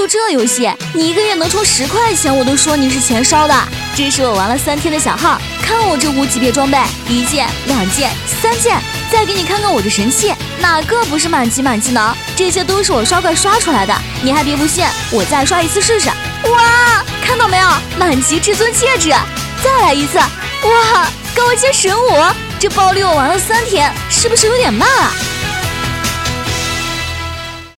就这游戏，你一个月能充10块钱，我都说你是钱烧的。这是我玩了3天的小号，看我这5级别装备，1件、2件、3件，再给你看看我这神器，哪个不是满级能？这些都是我刷怪刷出来的，你还别不信，我再刷一次试试。哇，看到没有，满级至尊戒指，再来一次，哇，高阶神武，这暴力我玩了3天，是不是有点慢啊？